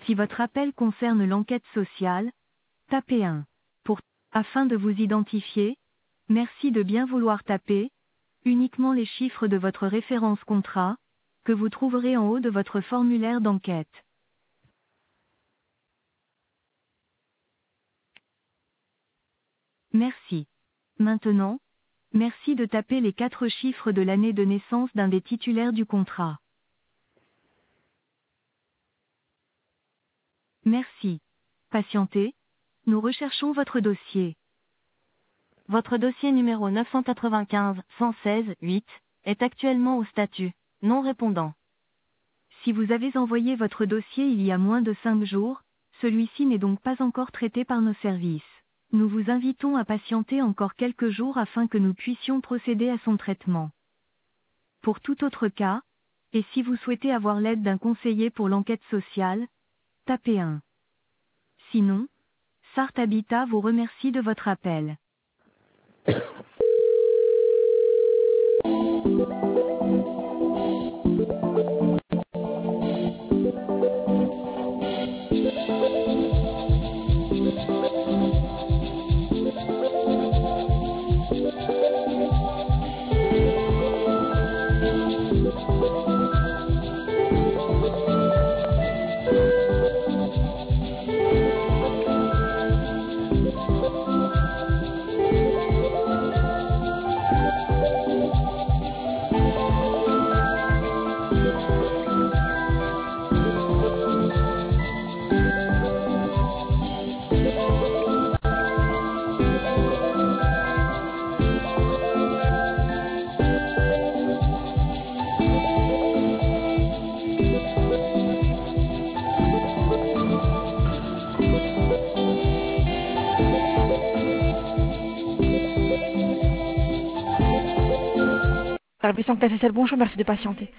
Si votre appel concerne l'enquête sociale, tapez 1. Afin de vous identifier, merci de bien vouloir taper uniquement les chiffres de votre référence contrat, que vous trouverez en haut de votre formulaire d'enquête. Merci. Maintenant, merci de taper les 4 chiffres de l'année de naissance d'un des titulaires du contrat. Merci. Patientez, nous recherchons votre dossier. Votre dossier numéro 995-116-8 est actuellement au statut non répondant. Si vous avez envoyé votre dossier il y a moins de 5 jours, celui-ci n'est donc pas encore traité par nos services. Nous vous invitons à patienter encore quelques jours afin que nous puissions procéder à son traitement. Pour tout autre cas, et si vous souhaitez avoir l'aide d'un conseiller pour l'enquête sociale, tapez 1. Sinon, Sarthe Habitat vous remercie de votre appel. Service enquête sociale, bonjour, merci de patienter.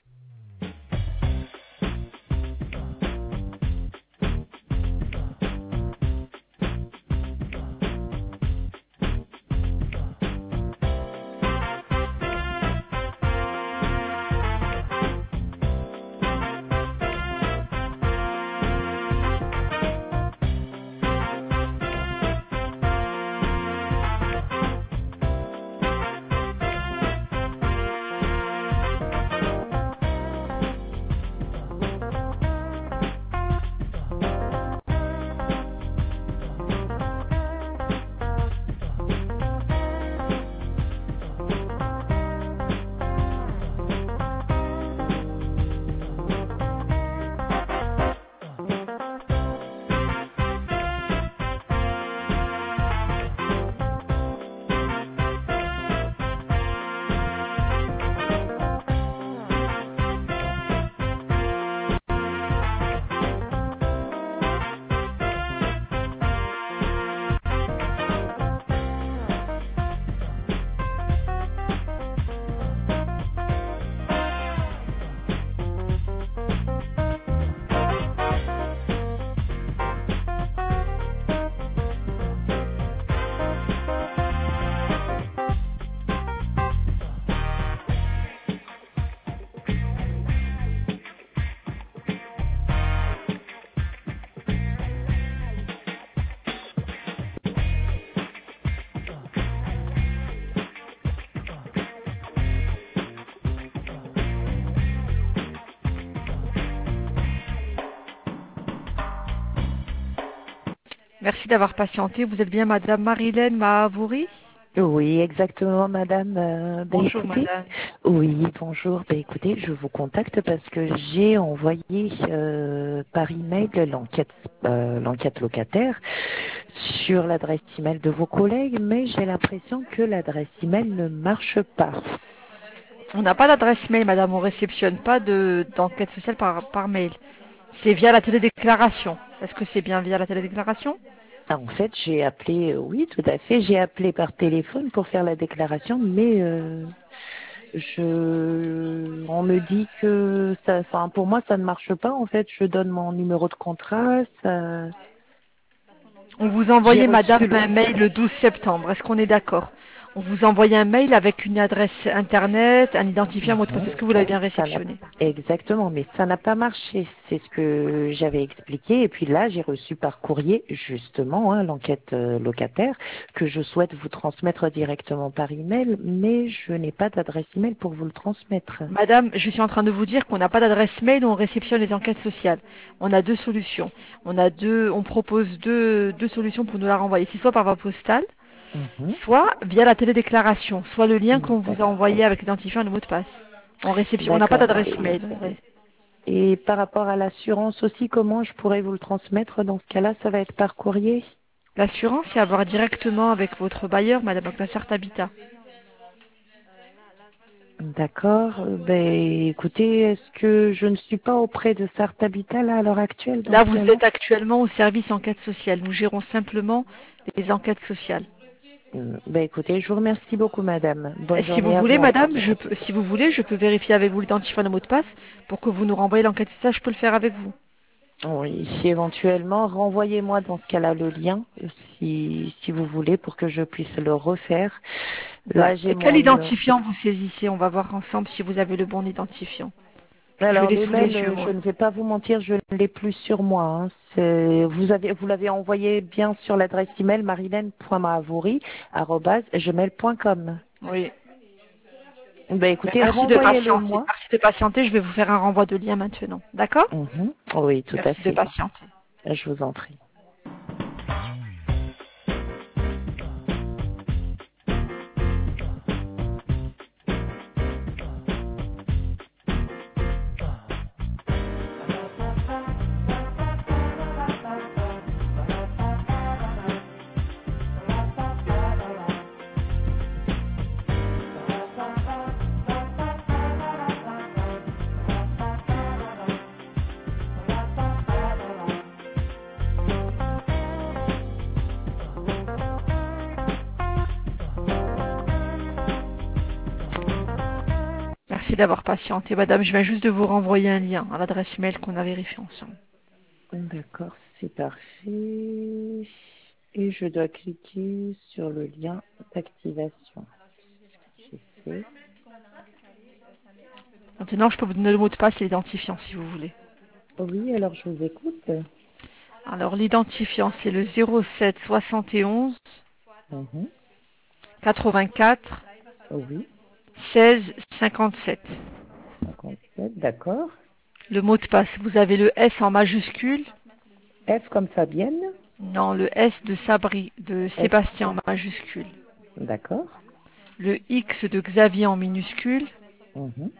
Merci d'avoir patienté. Vous êtes bien Madame Marilène Mahavouri? Oui, exactement, madame. Bonjour Écoutez, Madame. oui, bonjour. Écoutez, je vous contacte parce que j'ai envoyé par email l'enquête locataire sur l'adresse email de vos collègues, mais j'ai l'impression que l'adresse email ne marche pas. On n'a pas d'adresse mail Madame, on réceptionne pas d'enquête sociale par mail. C'est via la télédéclaration. Est-ce que c'est bien via la télédéclaration? Ah, en fait, j'ai appelé, oui, tout à fait, j'ai appelé par téléphone pour faire la déclaration, mais on me dit que ça, enfin, pour moi, ça ne marche pas. En fait, je donne mon numéro de contrat, On vous a j'ai envoyé reçu Madame un mail le 12 septembre. Est-ce qu'on est d'accord? On vous envoie un mail avec une adresse internet, un identifiant, un mot de passe. Mhm. Est-ce que vous l'avez bien Ça n'a- réceptionné? Exactement, mais ça n'a pas marché. C'est ce que j'avais expliqué. Et puis là, j'ai reçu par courrier, justement, l'enquête locataire, que je souhaite vous transmettre directement par email, mais je n'ai pas d'adresse email pour vous le transmettre. Madame, je suis en train de vous dire qu'on n'a pas d'adresse mail où on réceptionne les enquêtes sociales. On a deux solutions. On propose deux solutions pour nous la renvoyer. C'est soit par voie postale, Mhm. soit via la télédéclaration, soit le lien qu'on vous a D'accord. envoyé avec l'identifiant et le mot de passe. On n'a pas D'accord. d'adresse mail. Et par rapport à l'assurance aussi, comment je pourrais vous le transmettre? Dans ce cas-là, ça va être par courrier? L'assurance, c'est à voir directement avec votre bailleur, madame, avec la carte habitat. D'accord. Ben, écoutez, est-ce que je ne suis pas auprès de Sarthe Habitat là à l'heure actuelle dans Là, ce vous cas-là? êtes actuellement au service enquête sociale. Nous gérons simplement les enquêtes sociales. Ben, écoutez, je vous remercie beaucoup, madame. Bonne Si vous journée à voulez, vous encore. madame, si vous voulez, je peux vérifier avec vous l'identifiant et le mot de passe pour que vous nous renvoyez l'enquête sociale. Je peux le faire avec vous. Oui, si éventuellement, renvoyez-moi dans ce cas-là le lien, si vous voulez, pour que je puisse le refaire. Là, j'ai Et quel mon... identifiant vous saisissez? On va voir ensemble si vous avez le bon identifiant. Je Alors, l'ai le sous les mail, yeux, je moi. ne vais pas vous mentir, je ne l'ai plus sur moi. Vous l'avez envoyé bien sur l'adresse email marilène.mavouri@gmail.com. Oui. Ben, écoutez, Merci de renvoyez-le patienter. moi. Merci de patienter. Je vais vous faire un renvoi de lien maintenant. D'accord? Mhm. Oui, tout à Merci de fait. patienter. Je vous en prie. Merci d'avoir patienté, madame. Je viens juste de vous renvoyer un lien à l'adresse mail qu'on a vérifié ensemble. D'accord, c'est parfait. Et je dois cliquer sur le lien d'activation. J'ai fait. Maintenant, je peux vous donner le mot de passe et l'identifiant si vous voulez. Oui, alors je vous écoute. Alors, l'identifiant, c'est le 07 71 Mhm. 84 Oui, 16 57. 57, d'accord. Le mot de passe, vous avez le S en majuscule. F comme Fabienne. Non, le S de Sabri, de S, Sébastien en majuscule. d'accord. Le X de Xavier en minuscule. Mhm.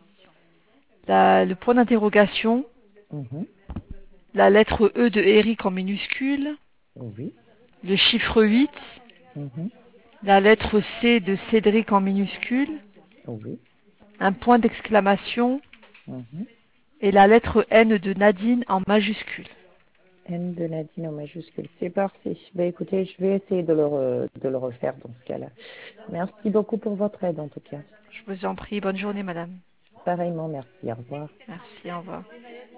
Le point d'interrogation. Mhm. La lettre E de Eric en minuscule. Oui. Le chiffre 8. Mhm. La lettre C de Cédric en minuscule. Oui. Un point d'exclamation. Mhm. Et la lettre N de Nadine en majuscule. N de Nadine en majuscule. C'est parfait. Ben, écoutez, je vais essayer de le refaire dans ce cas-là. Merci beaucoup pour votre aide en tout cas. Je vous en prie. Bonne journée, madame. Pareillement, merci. Au revoir. Merci, au revoir.